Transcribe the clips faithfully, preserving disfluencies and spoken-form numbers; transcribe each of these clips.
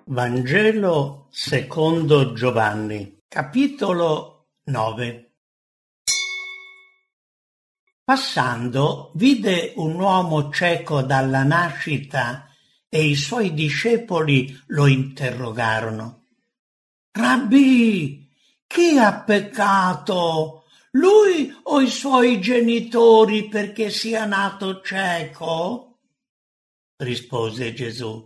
Vangelo secondo Giovanni, capitolo nove. Passando, vide un uomo cieco dalla nascita e i suoi discepoli lo interrogarono. Rabbì, chi ha peccato, lui o i suoi genitori, perché sia nato cieco? Rispose Gesù.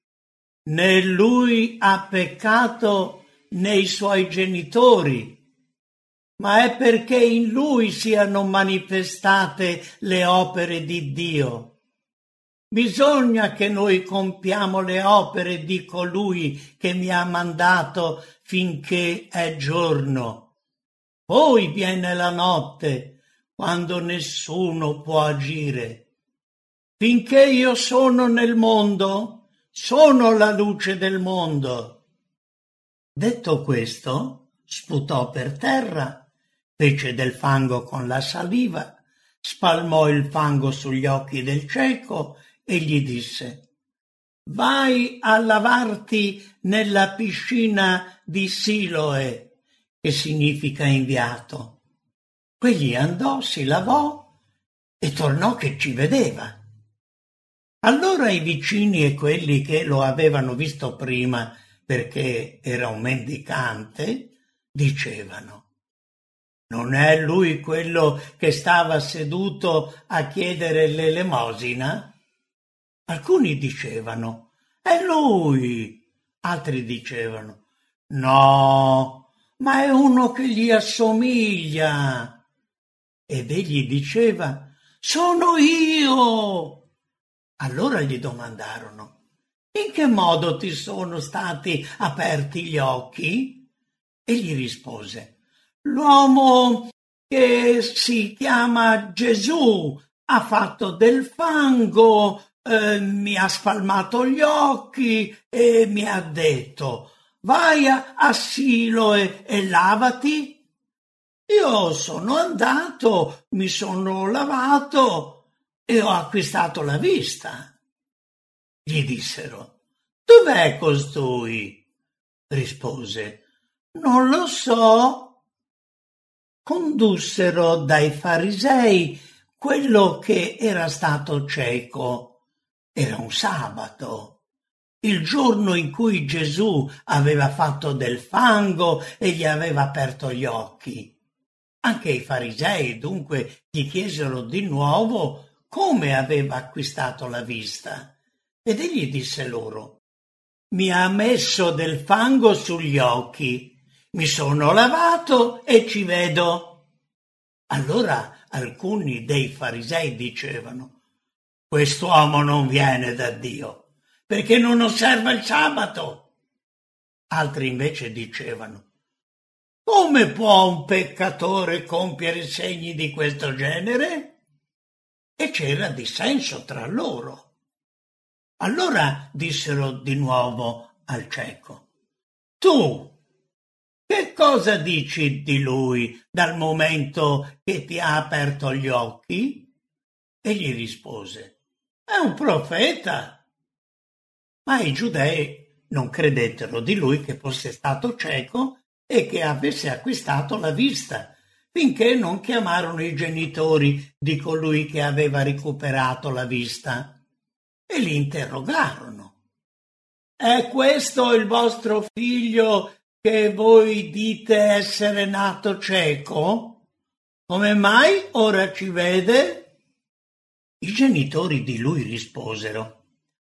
Né lui ha peccato né i suoi genitori, ma è perché in lui siano manifestate le opere di Dio. Bisogna che noi compiamo le opere di colui che mi ha mandato finché è giorno. Poi viene la notte, quando nessuno può agire. Finché io sono nel mondo, sono la luce del mondo. Detto questo, sputò per terra, fece del fango con la saliva, spalmò il fango sugli occhi del cieco e gli disse: vai a lavarti nella piscina di Siloe, che significa inviato. Quegli andò, si lavò e tornò che ci vedeva. Allora i vicini e quelli che lo avevano visto prima, perché era un mendicante, dicevano: non è lui quello che stava seduto a chiedere l'elemosina? Alcuni dicevano: è lui. Altri dicevano: no, ma è uno che gli assomiglia. Ed egli diceva: sono io. Allora gli domandarono: in che modo ti sono stati aperti gli occhi? Egli rispose: l'uomo che si chiama Gesù ha fatto del fango, eh, mi ha spalmato gli occhi e mi ha detto: vai a, a Siloe e lavati. Io sono andato, mi sono lavato e ho acquistato la vista. Gli dissero: dov'è costui? Rispose: non lo so. Condussero dai farisei quello che era stato cieco. Era un sabato, il giorno in cui Gesù aveva fatto del fango e gli aveva aperto gli occhi. Anche i farisei dunque gli chiesero di nuovo come aveva acquistato la vista. Ed egli disse loro: mi ha messo del fango sugli occhi, mi sono lavato e ci vedo. Allora alcuni dei farisei dicevano: quest'uomo non viene da Dio, perché non osserva il sabato. Altri invece dicevano: come può un peccatore compiere segni di questo genere? E c'era dissenso tra loro. Allora dissero di nuovo al cieco: tu, che cosa dici di lui dal momento che ti ha aperto gli occhi? Egli rispose: è un profeta. Ma i giudei non credettero di lui che fosse stato cieco e che avesse acquistato la vista, finché non chiamarono i genitori di colui che aveva recuperato la vista e li interrogarono: è questo il vostro figlio che voi dite essere nato cieco? Come mai ora ci vede? I genitori di lui risposero: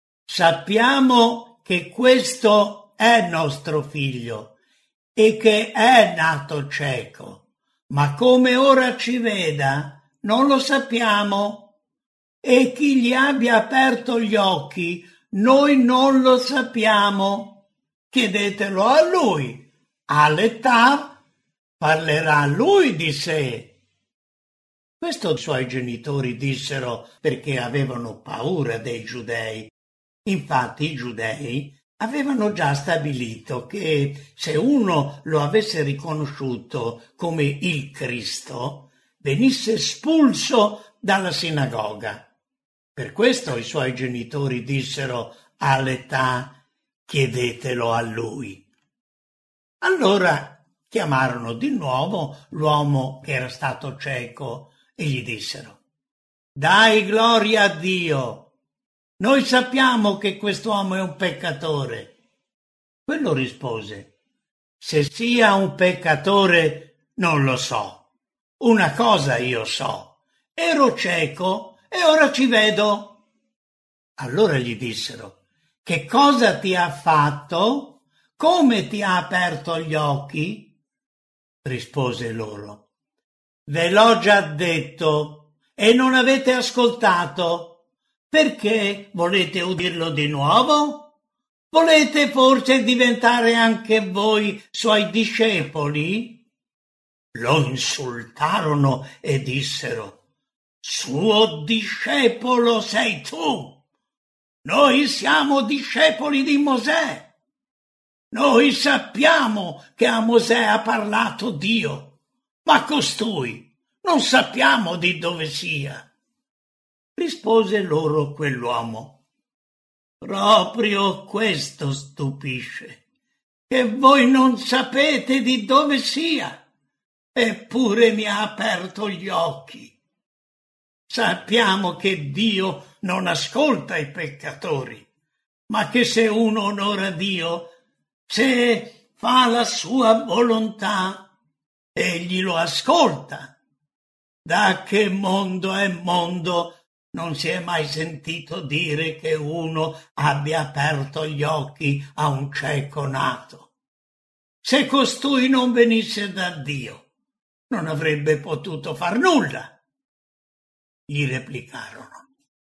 sappiamo che questo è nostro figlio e che è nato cieco, ma come ora ci veda non lo sappiamo, e chi gli abbia aperto gli occhi noi non lo sappiamo. Chiedetelo a lui. All'età parlerà lui di sé. Questo i suoi genitori dissero perché avevano paura dei giudei. Infatti i giudei avevano già stabilito che se uno lo avesse riconosciuto come il Cristo, venisse espulso dalla sinagoga. Per questo i suoi genitori dissero all'età: chiedetelo a lui. Allora chiamarono di nuovo l'uomo che era stato cieco e gli dissero: «Dai gloria a Dio! Noi sappiamo che quest'uomo è un peccatore». Quello rispose: «Se sia un peccatore non lo so. Una cosa io so: ero cieco e ora ci vedo». Allora gli dissero: «Che cosa ti ha fatto? Come ti ha aperto gli occhi?» Rispose loro: «Ve l'ho già detto e non avete ascoltato. Perché volete udirlo di nuovo? Volete forse diventare anche voi suoi discepoli?» Lo insultarono e dissero: «Suo discepolo sei tu! Noi siamo discepoli di Mosè. Noi sappiamo che a Mosè ha parlato Dio, ma costui non sappiamo di dove sia». Rispose loro quell'uomo: «Proprio questo stupisce, che voi non sapete di dove sia, eppure mi ha aperto gli occhi. Sappiamo che Dio non ascolta i peccatori, ma che se uno onora Dio, se fa la sua volontà, egli lo ascolta. Da che mondo è mondo non si è mai sentito dire che uno abbia aperto gli occhi a un cieco nato. Se costui non venisse da Dio, non avrebbe potuto far nulla». Gli replicarono: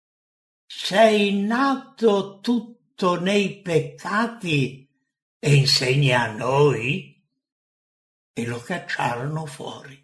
«Sei nato tutto nei peccati e insegni a noi?» E lo cacciarono fuori.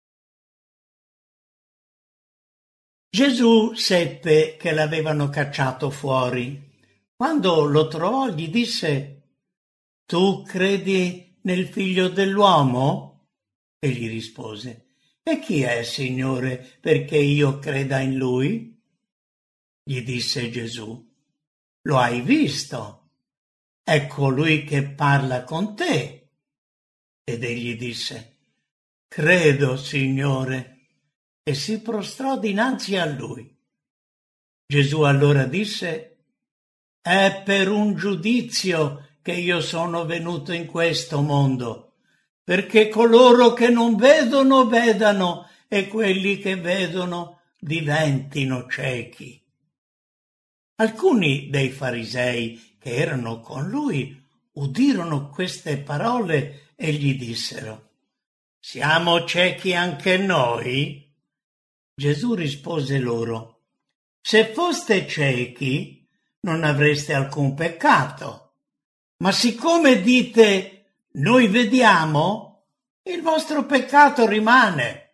Gesù seppe che l'avevano cacciato fuori. Quando lo trovò gli disse: «Tu credi nel Figlio dell'uomo?» Egli rispose: «E chi è, Signore, perché io creda in lui?» Gli disse Gesù: «Lo hai visto? È colui che parla con te». Ed egli disse: «Credo, Signore», e si prostrò dinanzi a lui. Gesù allora disse: «È per un giudizio che io sono venuto in questo mondo, perché coloro che non vedono vedano e quelli che vedono diventino ciechi». Alcuni dei farisei che erano con lui udirono queste parole e gli dissero: «Siamo ciechi anche noi?» Gesù rispose loro: «Se foste ciechi non avreste alcun peccato, ma siccome dite: noi vediamo, il vostro peccato rimane.